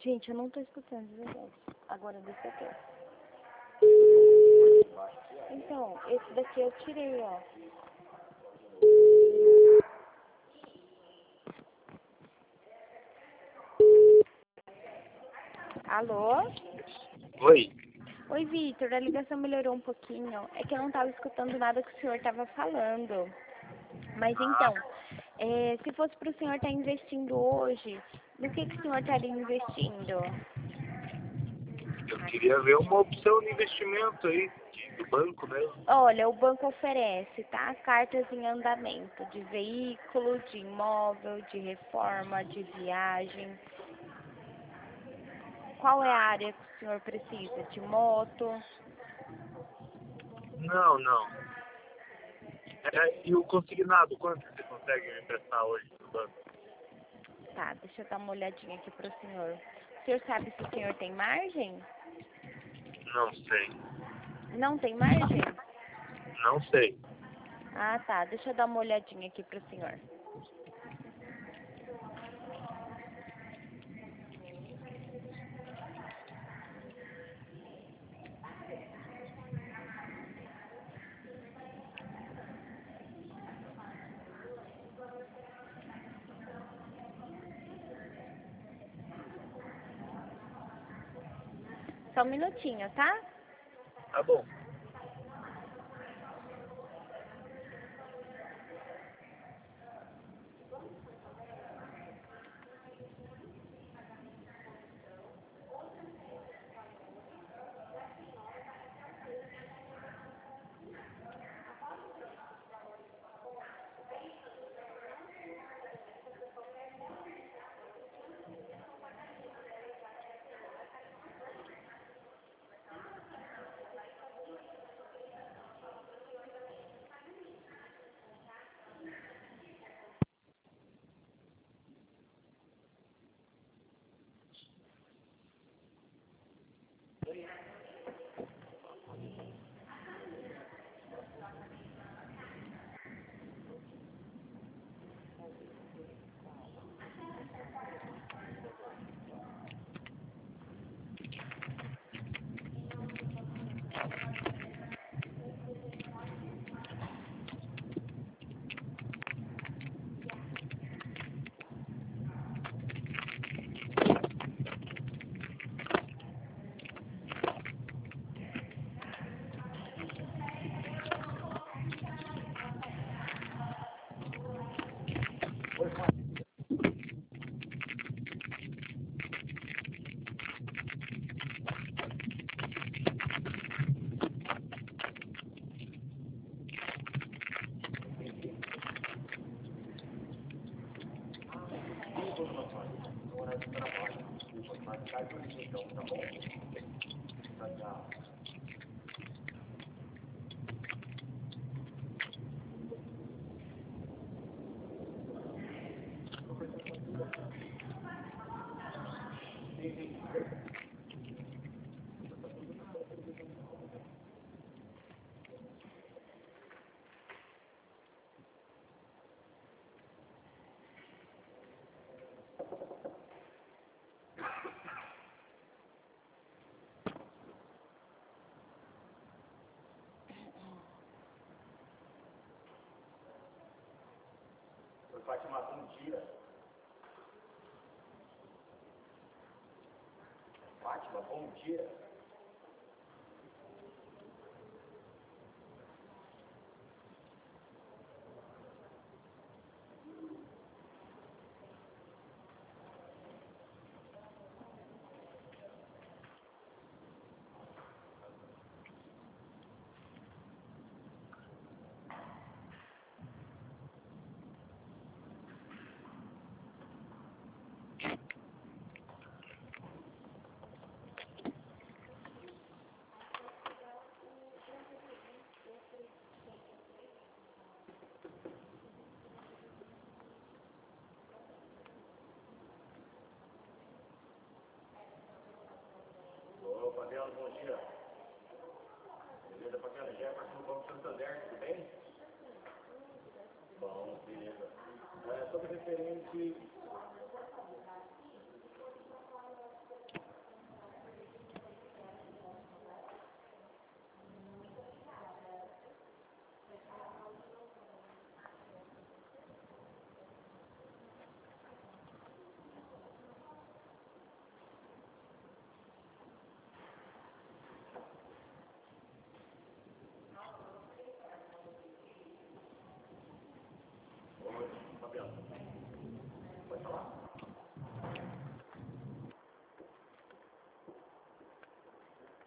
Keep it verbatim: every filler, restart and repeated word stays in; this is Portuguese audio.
Gente, eu não tô escutando de verdade. Agora deixa eu. Então, esse daqui eu tirei, ó. Alô? Oi. Oi, Vitor. A ligação melhorou um pouquinho. É que eu não tava escutando nada que o senhor tava falando. Mas Ah, então, é, se fosse para o senhor estar investindo hoje, no que, que o senhor estaria investindo? eu queria ver uma opção de investimento aí, de- do banco mesmo. Olha, o banco oferece, tá? Cartas em andamento de veículo, de imóvel, de reforma, de viagem. Qual é a área que o senhor precisa? De moto? Não, não. É, e o consignado, quanto você consegue me emprestar hoje no banco? Tá, deixa eu dar uma olhadinha aqui para o senhor. O senhor sabe se o senhor tem margem? Não sei. Não tem margem? Não sei. Ah, tá. Deixa eu dar uma olhadinha aqui para o senhor. Só um minutinho, tá? Tá bom. Fátima, bom dia. Fátima, bom dia. Ô, Padela, bom dia. Beleza, Padela? Jefferson, Banco Santander, tudo bem? Bom, beleza. É, sobre referente